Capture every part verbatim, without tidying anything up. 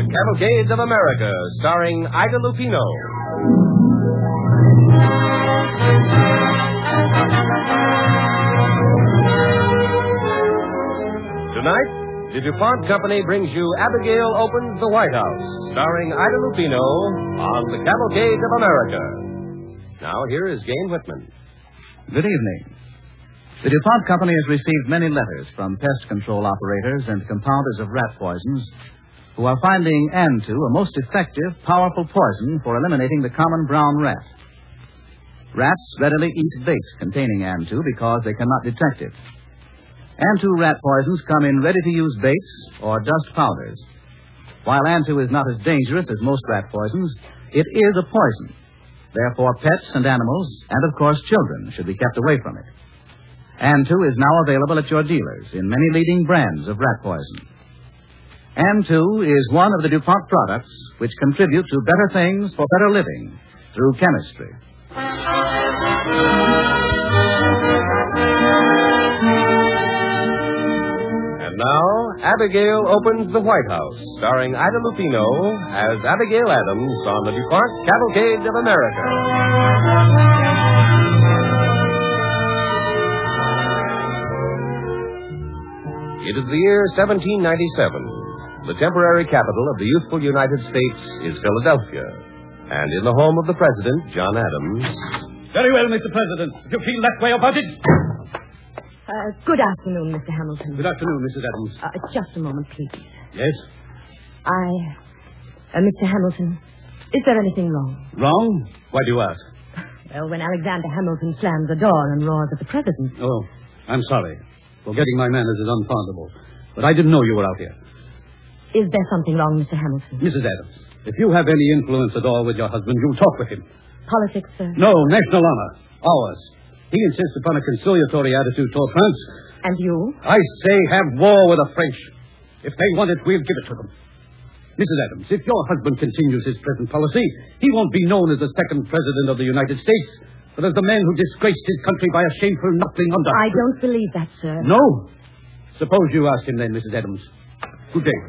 Cavalcade of America, starring Ida Lupino. Tonight, the DuPont Company brings you Abigail Opens the White House, starring Ida Lupino on the Cavalcade of America. Now, here is Gayne Whitman. Good evening. The DuPont Company has received many letters from pest control operators and compounders of rat poisons who are finding Antu a most effective, powerful poison for eliminating the common brown rat. Rats readily eat bait containing Antu because they cannot detect it. Antu rat poisons come in ready-to-use baits or dust powders. While Antu is not as dangerous as most rat poisons, it is a poison. Therefore, pets and animals, and of course children, should be kept away from it. Antu is now available at your dealers in many leading brands of rat poison. Antu is one of the DuPont products which contribute to better things for better living through chemistry. And now, Abigail Opens the White House, starring Ida Lupino as Abigail Adams on the DuPont Cavalcade of America. It is the year seventeen ninety-seven. The temporary capital of the youthful United States is Philadelphia. And in the home of the President, John Adams... Very well, Mister President. If you feel that way about it... Uh, good afternoon, Mister Hamilton. Good afternoon, Missus Adams. Uh, just a moment, please. Yes? I... Uh, Mister Hamilton, is there anything wrong? Wrong? Why do you ask? Well, when Alexander Hamilton slams the door and roars at the President... Oh, I'm sorry. Forgetting my manners is unpardonable. But I didn't know you were out here. Is there something wrong, Mister Hamilton? Missus Adams, if you have any influence at all with your husband, you talk with him. Politics, sir? No, national honor. Ours. He insists upon a conciliatory attitude toward France. And you? I say have war with the French. If they want it, we'll give it to them. Missus Adams, if your husband continues his present policy, he won't be known as the second president of the United States, but as the man who disgraced his country by a shameful knuckling under. I don't believe that, sir. No? Suppose you ask him then, Missus Adams. Good day.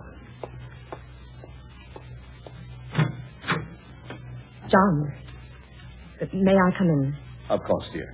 John, may I come in? Of course, dear.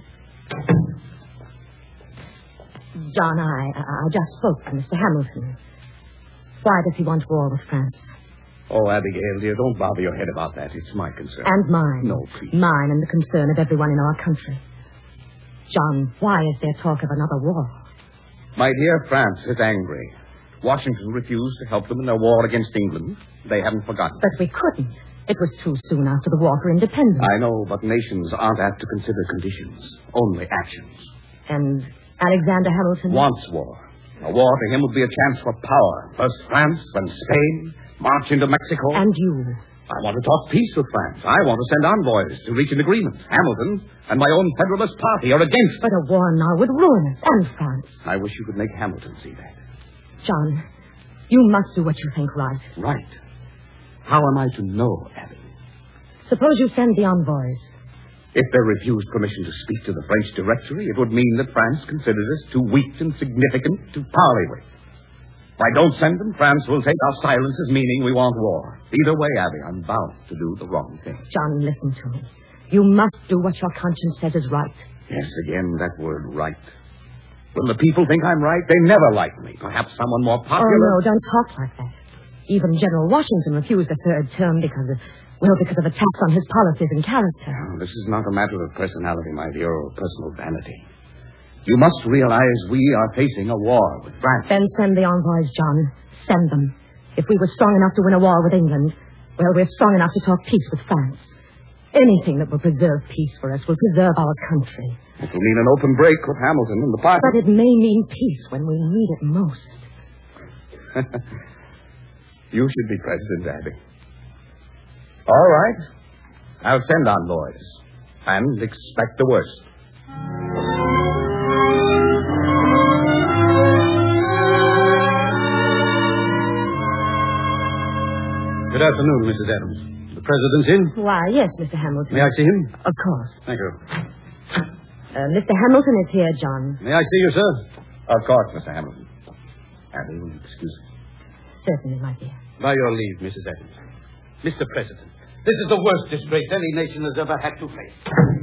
John, I, I just spoke to Mister Hamilton. Why does he want war with France? Oh, Abigail, dear, don't bother your head about that. It's my concern. And mine. No, please. Mine and the concern of everyone in our country. John, why is there talk of another war? My dear, France is angry. Washington refused to help them in their war against England. They haven't forgotten. But we couldn't. It was too soon after the war for independence. I know, but nations aren't apt to consider conditions, only actions. And Alexander Hamilton? Wants war. A war to him would be a chance for power. First France, then Spain, march into Mexico. And you? I want to talk peace with France. I want to send envoys to reach an agreement. Hamilton and my own Federalist Party are against it. But a war now would ruin us and France. I wish you could make Hamilton see that. John, you must do what you think right. Right. How am I to know, Abby? Suppose you send the envoys. If they refused permission to speak to the French Directory, it would mean that France considers us too weak and significant to parley with. If I don't send them, France will take our silence as meaning we want war. Either way, Abby, I'm bound to do the wrong thing. John, listen to me. You must do what your conscience says is right. Yes, again, that word, right. When the people think I'm right, they never like me. Perhaps someone more popular... Oh, no, don't talk like that. Even General Washington refused a third term because of, well, because of attacks on his policies and character. Oh, this is not a matter of personality, my dear, or personal vanity. You must realize we are facing a war with France. Then send the envoys, John. Send them. If we were strong enough to win a war with England, well, we're strong enough to talk peace with France. Anything that will preserve peace for us will preserve our country. It will mean an open break with Hamilton and the party. But it may mean peace when we need it most. You should be president, Abby. All right. I'll send envoys. And expect the worst. Good afternoon, Missus Adams. The president's in? Why, yes, Mister Hamilton. May I see him? Of course. Thank you. Uh, Mister Hamilton is here, John. May I see you, sir? Of course, Mister Hamilton. Abby, will you excuse me? Certainly, my dear. By your leave, Missus Adams. Mister President, this is the worst disgrace any nation has ever had to face.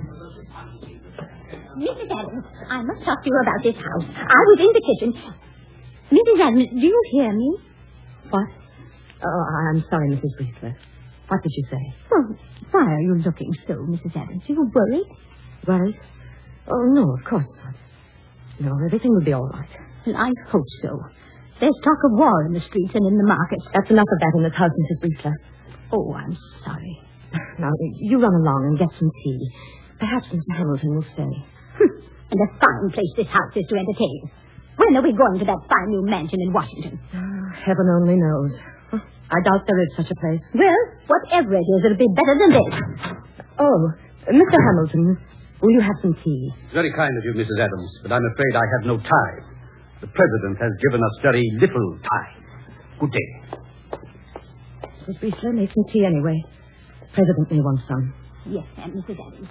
Missus Adams, I must talk to you about this house. I was in the kitchen. Missus Adams, do you hear me? What? Oh, I'm sorry, Missus Briesler. What did you say? Well, why are you looking so, Missus Adams? Are you worried? Worried? Oh, no, of course not. No, everything will be all right. Well, I hope so. There's talk of war in the streets and in the market. That's enough of that in this house, Missus Briesler. Oh, I'm sorry. Now, you run along and get some tea. Perhaps Mister Hamilton will stay. And a fine place this house is to entertain. When are we going to that fine new mansion in Washington? Oh, heaven only knows. I doubt there is such a place. Well, whatever it is, it'll be better than this. Oh, Mister Hamilton, will you have some tea? Very kind of you, Missus Adams, but I'm afraid I have no time. The President has given us very little time. Good day. Missus Briesler, make some tea anyway. The President may want some. Yes, ma'am, Missus Adams.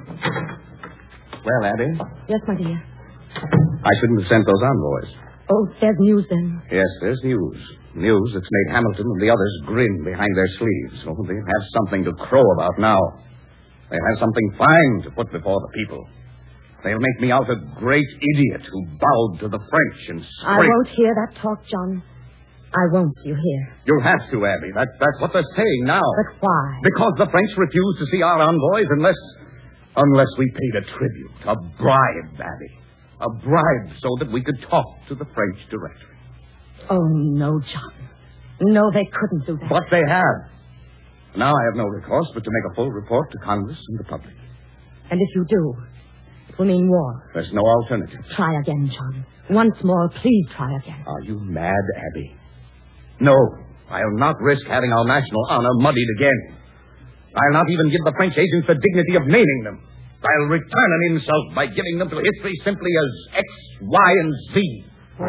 Well, Abby, Yes, my dear. I shouldn't have sent those envoys. Oh, there's news then. Yes, there's news. News that's made Hamilton and the others grin behind their sleeves. Oh, they have something to crow about now. They have something fine to put before the people. They'll make me out a great idiot who bowed to the French and I scraped... won't hear that talk, John. I won't, you hear. You'll have to, Abby. That's, that's what they're saying now. But why? Because the French refuse to see our envoys unless... unless we paid a tribute, a bribe, Abby. A bribe so that we could talk to the French directory. Oh, no, John. No, they couldn't do that. But they have. Now I have no recourse but to make a full report to Congress and the public. And if you do, it will mean war. There's no alternative. Try again, John. Once more, please try again. Are you mad, Abby? No, I'll not risk having our national honor muddied again. I'll not even give the French agents the dignity of naming them. I'll return an insult by giving them to history simply as X, Y, and Z.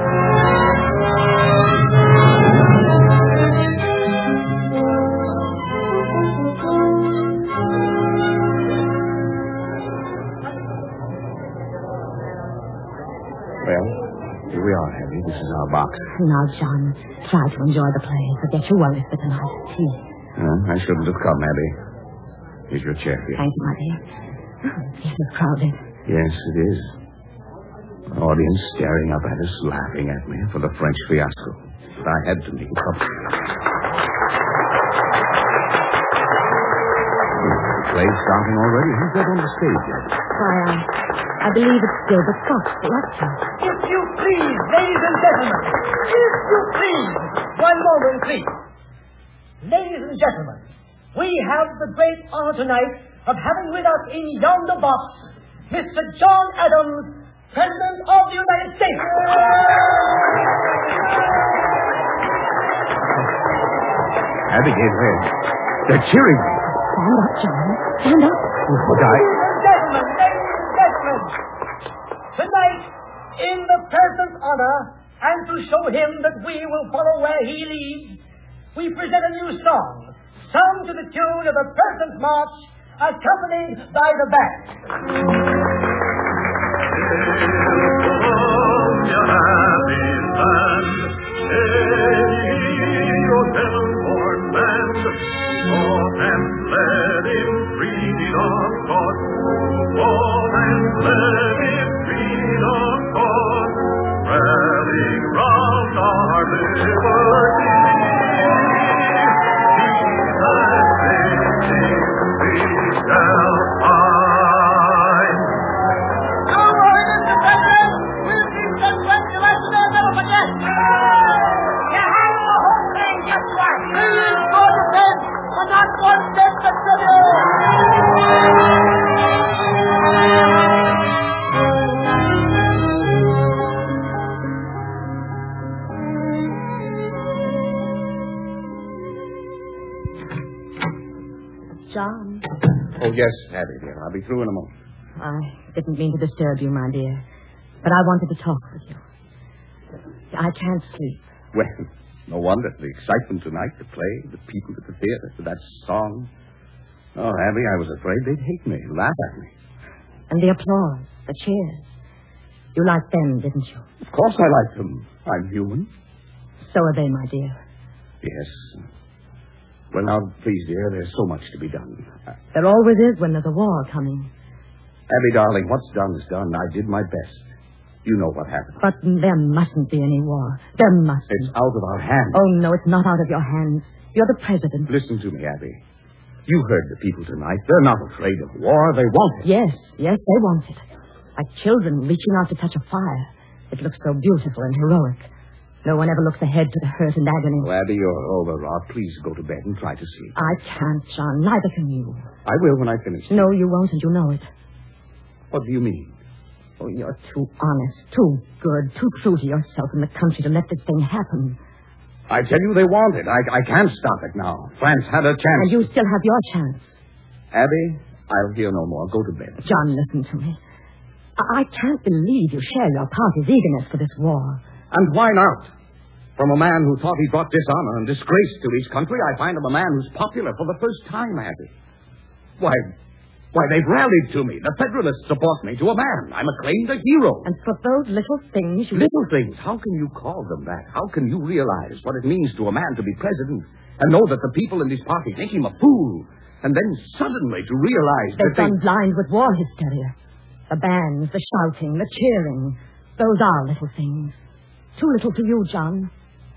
Well, here we are, Abby. This is our box. Now, John, try to enjoy the play. Forget your worries for tonight. Please. Uh, I shouldn't have come, Abby. Here's your chair here. Thank you, my dear. It is crowded. Yes, it is. An audience staring up at us, laughing at me for the French fiasco. But I had to leave. Oh. The play's starting already. Who's that on the stage yet? Why, I, I believe it's Gilbert Fox, the actor. If you please, ladies and gentlemen. If you please. One moment, please. Ladies and gentlemen, we have the great honor tonight of having with us in yonder box Mister John Adams, President of the United States. Abigail, they're, they're cheering me. Stand up, John. Stand up. But I... Ladies and gentlemen, ladies and gentlemen, tonight, in the President's honor, and to show him that we will follow where he leads, we present a new song, sung to the tune of the President's March, accompanied by the band. John. Oh, yes, Abby, dear. I'll be through in a moment. I didn't mean to disturb you, my dear, but I wanted to talk with you. I can't sleep. Well, no wonder. The excitement tonight, the play, the people at the theater, that song. Oh, Abby, I was afraid they'd hate me, laugh at me. And the applause, the cheers. You liked them, didn't you? Of course I like them. I'm human. So are they, my dear. Yes. Well, now, please, dear, there's so much to be done. Uh, There always is when there's a war coming. Abby, darling, what's done is done. I did my best. You know what happened. But there mustn't be any war. There mustn't. It's out of our hands. Oh, no, it's not out of your hands. You're the president. Listen to me, Abby. You heard the people tonight. They're not afraid of war. They want it. Yes, yes, they want it. Like children reaching out to touch a fire. It looks so beautiful and heroic. No one ever looks ahead to the hurt and agony. Oh, Abby, you're overwrought. Please go to bed and try to sleep. I can't, John. Neither can you. I will when I finish. No, you won't, and you know it. What do you mean? Oh, you're too honest, too good, too true to yourself and the country to let this thing happen. I tell you they want it. I, I can't stop it now. France had a chance. And you still have your chance. Abby, I'll hear no more. Go to bed. John, listen to me. I, I can't believe you share your party's eagerness for this war. And why not? From a man who thought he brought dishonor and disgrace to his country, I find him a man who's popular for the first time, Abby. Why, why, they've rallied to me. The Federalists support me to a man. I'm acclaimed a hero. And for those little things you... Little things? How can you call them that? How can you realize what it means to a man to be president and know that the people in this party think him a fool, and then suddenly to realize They've that they... gone blind with war hysteria. The bands, the shouting, the cheering. Those are little things. Too little to you, John.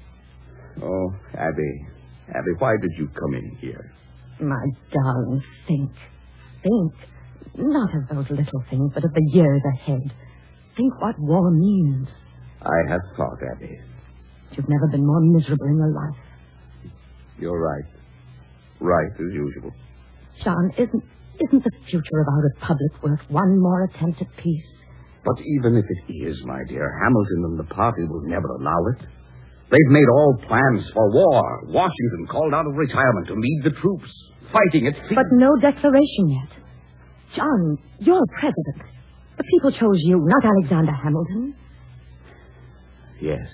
Oh, Abby, Abby, why did you come in here? My darling, think. Think. Not of those little things, but of the years ahead. Think what war means. I have thought, Abby. You've never been more miserable in your life. You're right. Right, as usual. John, isn't isn't the future of our republic worth one more attempt at peace? But even if it is, my dear, Hamilton and the party will never allow it. They've made all plans for war. Washington called out of retirement to lead the troops, fighting at sea. But no declaration yet. John, you're president. The people chose you, not Alexander Hamilton. Yes.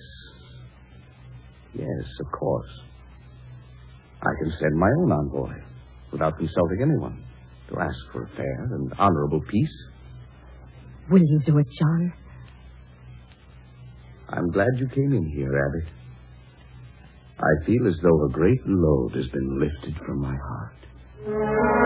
Yes, of course. I can send my own envoy, without consulting anyone, to ask for a fair and honorable peace. Will you do it, John? I'm glad you came in here, Abby. I feel as though a great load has been lifted from my heart.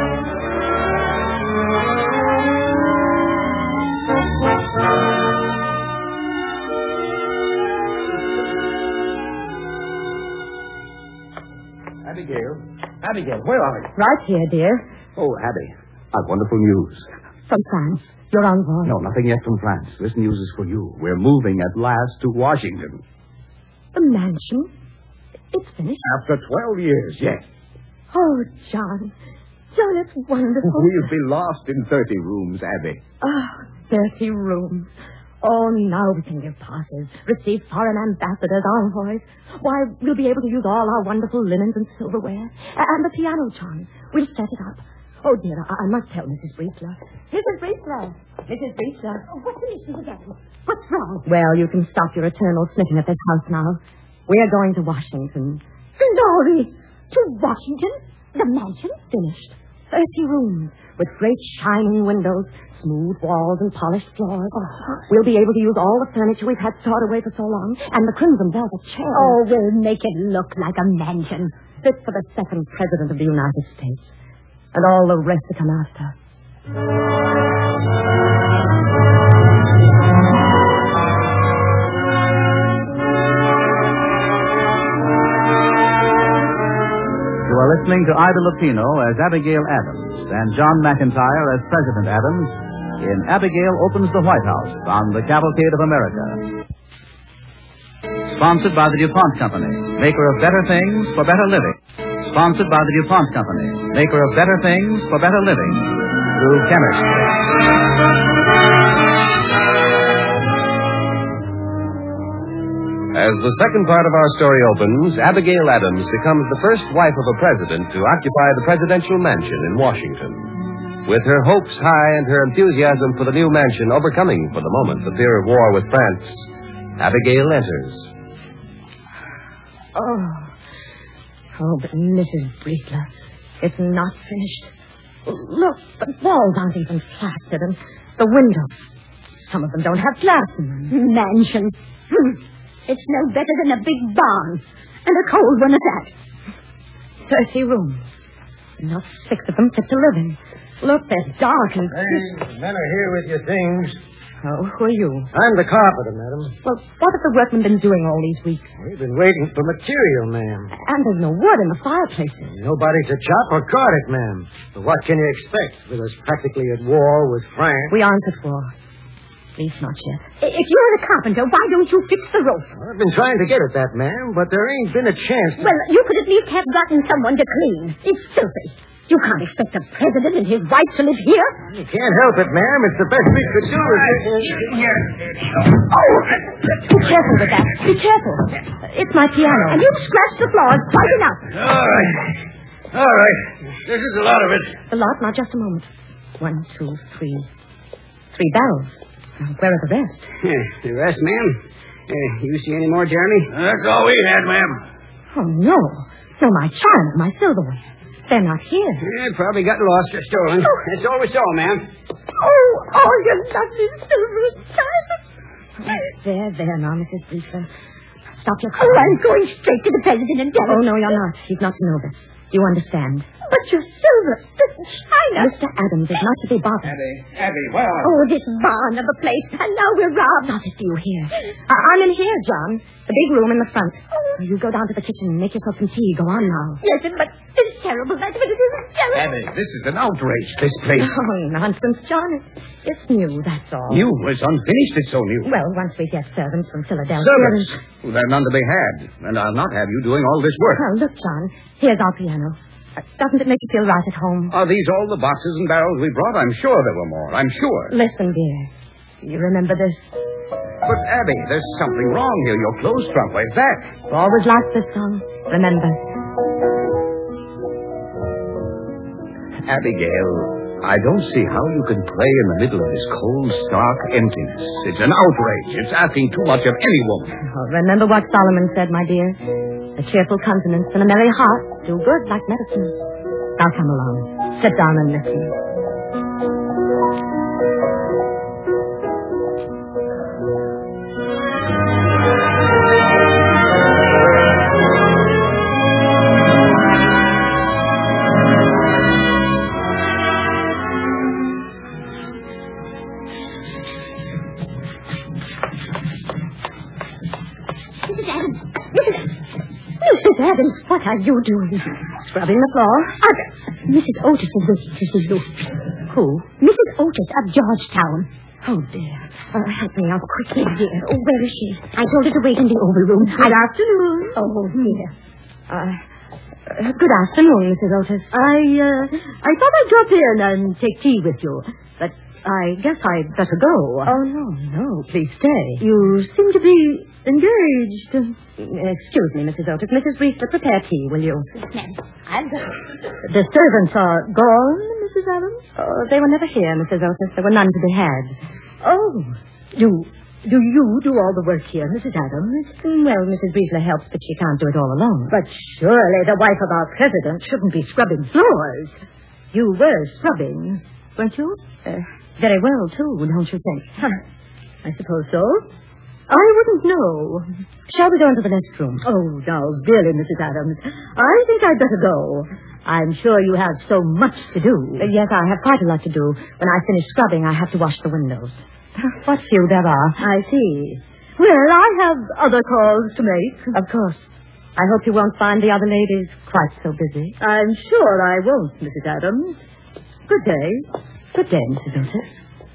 Abigail. Abigail, where are you? Right here, dear. Oh, Abby, I've wonderful news. From France. Your envoy. No, nothing yet from France. This news is for you. We're moving at last to Washington. The mansion? It's finished. After twelve years, yes. Oh, John. John, it's wonderful. We'll be lost in thirty rooms, Abby. Oh, thirty rooms. Oh, now we can give parties, receive foreign ambassadors, envoys. Why, we'll be able to use all our wonderful linens and silverware. And the piano, John. We'll set it up. Oh, dear, I, I must tell Missus Breesler. Missus Breesler. Missus Breesler. Oh, what's the issue again? What's wrong? Well, you can stop your eternal sniffing at this house now. We're going to Washington. Glory! To Washington? The mansion? Finished. Thirty rooms with great shining windows, smooth walls, and polished floors. Oh, we'll be able to use all the furniture we've had stored away for so long, and the crimson velvet chairs. Oh, we'll make it look like a mansion. Fit for the second president of the United States. And all the rest to come after. You are listening to Ida Lupino as Abigail Adams and John McIntyre as President Adams in Abigail Opens the White House on the Cavalcade of America. Sponsored by the DuPont Company, maker of better things for better living. Sponsored by the DuPont Company, maker of better things for better living through chemistry. As the second part of our story opens, Abigail Adams becomes the first wife of a president to occupy the presidential mansion in Washington. With her hopes high and her enthusiasm for the new mansion overcoming for the moment the fear of war with France, Abigail enters. Oh. Oh, but Missus Breesler, it's not finished. Look, the walls aren't even plastered, and the windows, some of them don't have glass in them. Mansion. Hmm. It's no better than a big barn. And a cold one at that. Thirty rooms. Not six of them fit to live in. Look, they're dark and... Hey, the men are here with your things. Oh, who are you? I'm the carpenter, madam. Well, what have the workmen been doing all these weeks? We've been waiting for material, ma'am. And there's no wood in the fireplaces. Nobody to chop or cart it, ma'am. But what can you expect with us practically at war with France? We aren't at war. At least not yet. If you're a carpenter, why don't you fix the roof? Well, I've been trying to get at that, ma'am, but there ain't been a chance to... Well, you could at least have gotten someone to clean. It's filthy. You can't expect the president and his wife to live here. You can't help it, ma'am. It's the best we could do. Oh! Be careful with that. Be careful. It's my piano. And you've scratched the floor quite enough. All right. All right. This is a lot of it. The lot? Now, just a moment. One, two, three. Three barrels. Now, where are the rest? Yeah, the rest, ma'am? Uh, you see any more, Jeremy? That's all we had, ma'am. Oh, no. No, my china, my silverware. They're not here. Yeah, probably got lost or stolen. Oh. That's all we saw, ma'am. Oh, oh, you lovely silver child. There, there now, Missus Briefler. Stop your Oh, I'm going straight to the president and tell him. Oh, no, you're not. He's not to know this. You understand? But your silver, this china. Mister Adams is not to be bothered. Abby, Abby, where are Oh, this barn of a place. And now we're robbed. Stop it, do you hear? I- I'm in here, John. The big room in the front. Oh. You go down to the kitchen and make yourself some tea. Go on now. Listen, but it's terrible. That's what it is. It's terrible. Abby, this is an outrage, this place. Oh, nonsense, John. It's new, that's all. New was unfinished, it's so new. Well, once we get servants from Philadelphia... Servants? Well, they're none to be had. And I'll not have you doing all this work. Well, look, John. Here's our piano. Uh, doesn't it make you feel right at home? Are these all the boxes and barrels we brought? I'm sure there were more. I'm sure. Listen, dear. You remember this? But, Abby, there's something wrong here. Your clothes trunk. Where's that? You always liked this song. Remember. Abigail, I don't see how you can play in the middle of this cold, stark emptiness. It's an outrage. It's asking too much of any woman. Oh, remember what Solomon said, my dear. A cheerful countenance and a merry heart do good like medicine. Now come along. Sit down and listen. Missus Adams. Missus Missus Adams, what are you doing? Scrubbing the floor. Uh, Missus Otis is waiting to see you. Who? Missus Otis of Georgetown. Oh, dear. Uh, help me out quickly, dear. Oh, where is she? I told her to wait in the Oval Room. Good afternoon. Oh, dear. Uh, uh, good afternoon, Missus Otis. I, uh, I thought I'd drop in and take tea with you, but I guess I'd better go. Oh, no, no, please stay. You seem to be engaged. Excuse me, Missus Otis. Missus Briefler, prepare tea, will you? Yes, ma'am. I'll go. The servants are gone, Missus Adams? Oh, they were never here, Missus Otis. There were none to be had. Oh, do, do you do all the work here, Missus Adams? Well, Missus Briefler helps, but she can't do it all alone. But surely the wife of our president shouldn't be scrubbing floors. You were scrubbing, weren't you? Uh, very well, too, don't you think? Huh. I suppose so. I wouldn't know. Shall we go into the next room? Oh, now, really, Missus Adams, I think I'd better go. I'm sure you have so much to do. Uh, yes, I have quite a lot to do. When I finish scrubbing, I have to wash the windows. What few there are. I see. Well, I have other calls to make. Of course. I hope you won't find the other ladies quite so busy. I'm sure I won't, Missus Adams. Good day. Good day, Missus Otis.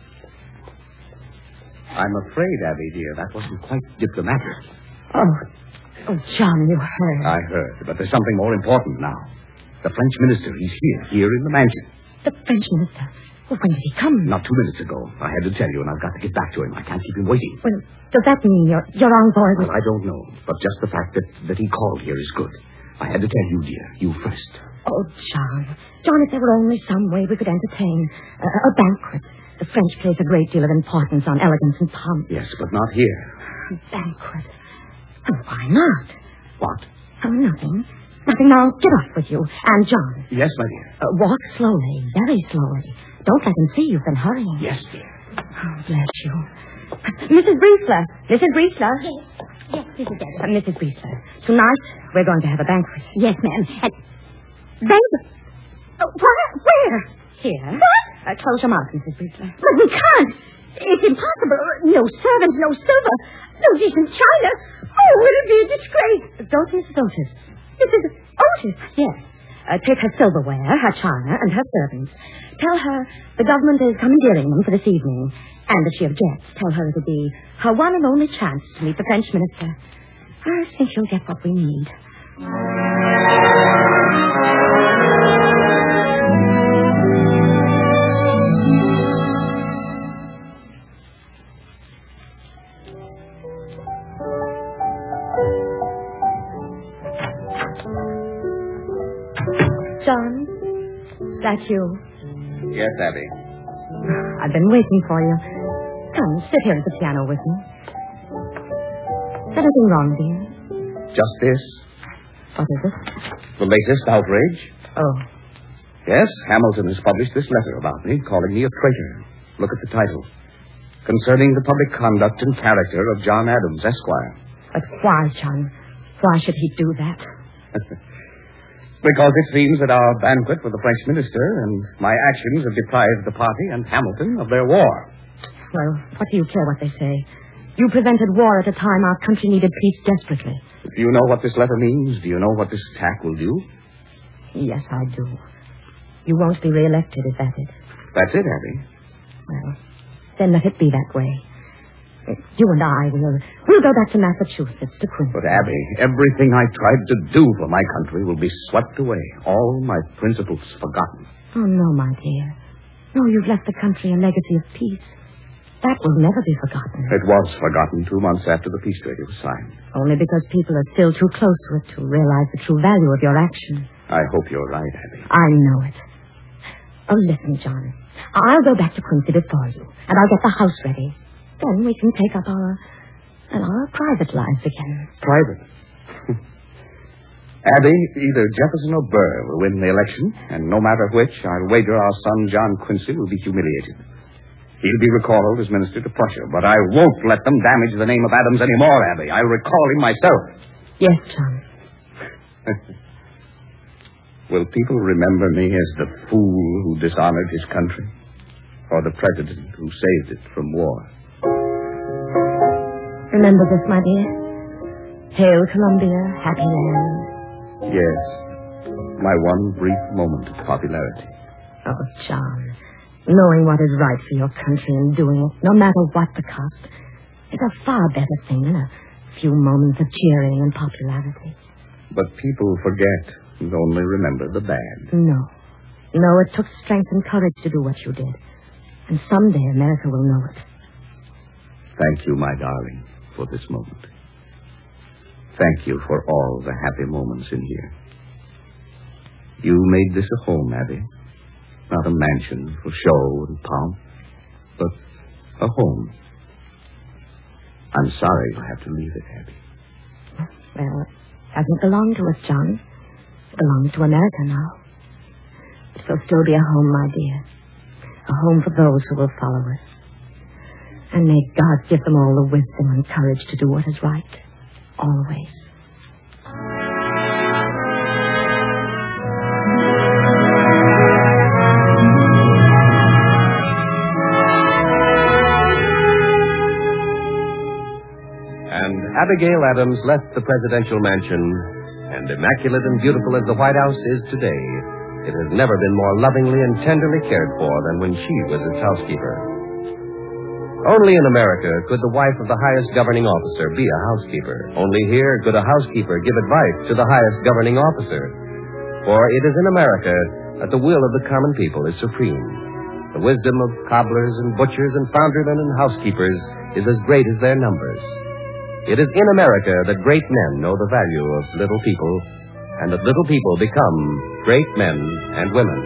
I'm afraid, Abby, dear, that wasn't quite diplomatic. Oh, oh, John, you heard. I heard, but there's something more important now. The French minister, he's here, here in the mansion. The French minister? Well, when did he come? Not two minutes ago. I had to tell you, and I've got to get back to him. I can't keep him waiting. Well, does that mean your, your envoy was... Well, I don't know, but just the fact that, that he called here is good. I had to tell you, dear, you first. Oh, John. John, if there were only some way we could entertain. A, a banquet. The French place a great deal of importance on elegance and pomp. Yes, but not here. A banquet. Oh, why not? What? Oh, nothing. Nothing. Now, get off with you. And John. Yes, my dear. Uh, walk slowly, very slowly. Don't let him see you've been hurrying. Yes, dear. Oh, bless you. Missus Briefler. Missus Briefler. Yes. Yes, Missus Adams. Uh, Missus Beastler, tonight we're going to have a banquet. Yes, ma'am. And banquet. Uh, where? Where? Here. What? Uh, close your mouth, Missus Beastler. But we can't. It's impossible. No servants, no silver, no decent china. Oh, it'll be a disgrace. Don't, Missus Otis. Missus Otis? Yes. Uh, take her silverware, her china, and her servants. Tell her the government is commandeering them for this evening. And if she objects, tell her it'll be her one and only chance to meet the French minister. I think she'll get what we need. John, that's you. Yes, Abby. I've been waiting for you. Come, sit here at the piano with me. Is anything wrong, dear? Just this. What is it? The latest outrage. Oh. Yes, Hamilton has published this letter about me, calling me a traitor. Look at the title. Concerning the public conduct and character of John Adams, Esquire. But why, John? Why should he do that? Because it seems that our banquet with the French minister and my actions have deprived the party and Hamilton of their war. Well, what do you care what they say? You prevented war at a time our country needed peace desperately. Do you know what this letter means? Do you know what this attack will do? Yes, I do. You won't be re-elected, is that it? That's it, Abby. Well, then let it be that way. You and I will we'll go back to Massachusetts, to Quincy. But, Abby, everything I tried to do for my country will be swept away. All my principles forgotten. Oh, no, my dear. No, you've left the country a legacy of peace. That will never be forgotten. It was forgotten two months after the peace treaty was signed. Only because people are still too close to it to realize the true value of your action. I hope you're right, Abby. I know it. Oh, listen, John. I'll go back to Quincy before you, and I'll get the house ready. Then we can take up our, well, our private lives again. Private? Abby, either Jefferson or Burr will win the election, and no matter which, I'll wager our son John Quincy will be humiliated. He'll be recalled as minister to Prussia, but I won't let them damage the name of Adams anymore, Abby. I'll recall him myself. Yes, John. Will people remember me as the fool who dishonored his country? Or the president who saved it from war? Remember this, my dear. Hail Columbia, happy land. Yes. My one brief moment of popularity. Oh, John. Knowing what is right for your country and doing it, no matter what the cost, is a far better thing than a few moments of cheering and popularity. But people forget and only remember the bad. No. No, it took strength and courage to do what you did. And someday America will know it. Thank you, my darling, for this moment. Thank you for all the happy moments in here. You made this a home, Abby. Not a mansion for show and pomp, but a home. I'm sorry you'll have to leave it, Abby. Well, it doesn't belong to us, John. It belongs to America now. It will still be a home, my dear. A home for those who will follow us. And may God give them all the wisdom and courage to do what is right. Always. And Abigail Adams left the presidential mansion, and immaculate and beautiful as the White House is today, it has never been more lovingly and tenderly cared for than when she was its housekeeper. Only in America could the wife of the highest governing officer be a housekeeper. Only here could a housekeeper give advice to the highest governing officer. For it is in America that the will of the common people is supreme. The wisdom of cobblers and butchers and foundrymen and housekeepers is as great as their numbers. It is in America that great men know the value of little people, and that little people become great men and women.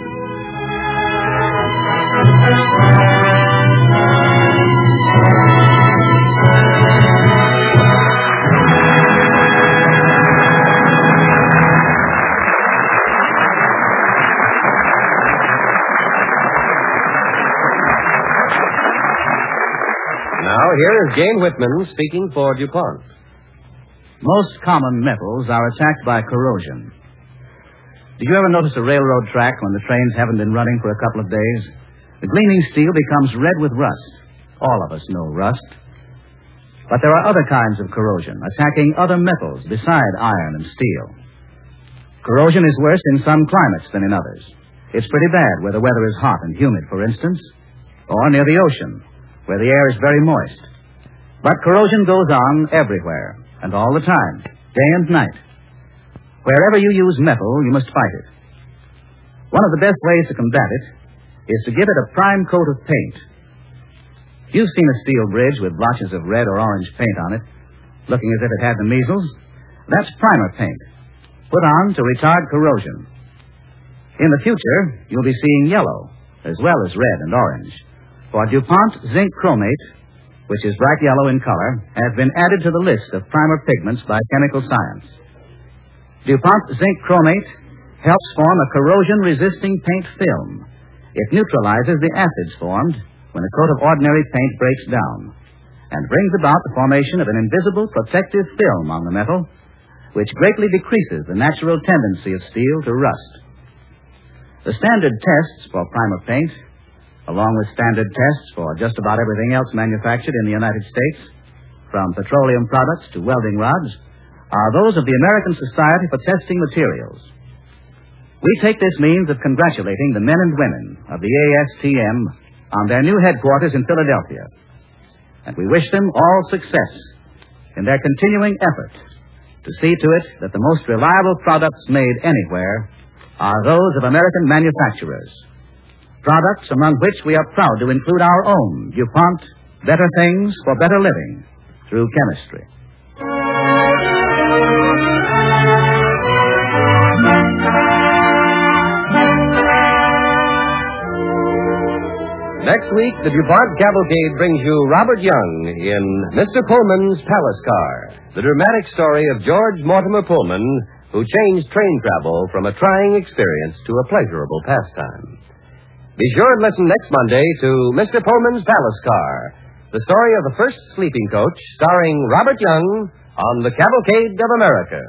Now, here is Jane Whitman speaking for DuPont. Most common metals are attacked by corrosion. Did you ever notice a railroad track when the trains haven't been running for a couple of days? The gleaming steel becomes red with rust. All of us know rust. But there are other kinds of corrosion, attacking other metals beside iron and steel. Corrosion is worse in some climates than in others. It's pretty bad where the weather is hot and humid, for instance, or near the ocean, where the air is very moist. But corrosion goes on everywhere, and all the time, day and night. Wherever you use metal, you must fight it. One of the best ways to combat it is to give it a prime coat of paint. You've seen a steel bridge with blotches of red or orange paint on it, looking as if it had the measles. That's primer paint, put on to retard corrosion. In the future, you'll be seeing yellow, as well as red and orange. For DuPont zinc chromate, which is bright yellow in color, has been added to the list of primer pigments by chemical science. DuPont zinc chromate helps form a corrosion-resisting paint film. It neutralizes the acids formed when a coat of ordinary paint breaks down and brings about the formation of an invisible protective film on the metal, which greatly decreases the natural tendency of steel to rust. The standard tests for primer paint, along with standard tests for just about everything else manufactured in the United States, from petroleum products to welding rods, are those of the American Society for Testing Materials. We take this means of congratulating the men and women of the A S T M on their new headquarters in Philadelphia, and we wish them all success in their continuing effort to see to it that the most reliable products made anywhere are those of American manufacturers, products among which we are proud to include our own DuPont Better Things for Better Living through chemistry. Next week, the DuPont Cavalcade brings you Robert Young in Mister Pullman's Palace Car, the dramatic story of George Mortimer Pullman, who changed train travel from a trying experience to a pleasurable pastime. Be sure to listen next Monday to Mister Pullman's Palace Car, the story of the first sleeping coach starring Robert Young on the Cavalcade of America.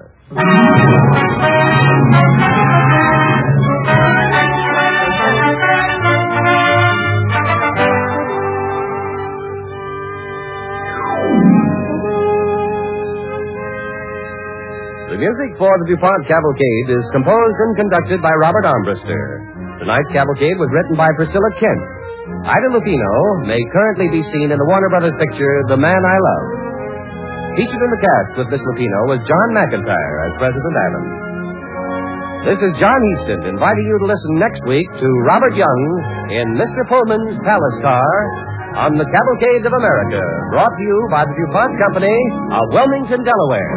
The music for the DuPont Cavalcade is composed and conducted by Robert Armbruster. Tonight's cavalcade was written by Priscilla Kent. Ida Lupino may currently be seen in the Warner Brothers picture The Man I Love. Featured in the cast with Miss Lupino was John McIntyre as President Adams. This is John Easton inviting you to listen next week to Robert Young in Mister Pullman's Palace Car on the Cavalcade of America, brought to you by the DuPont Company of Wilmington, Delaware.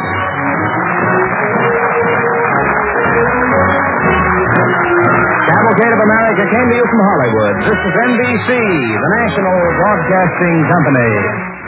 Cavalcade of America came to you from Hollywood. This is N B C, the national broadcasting company.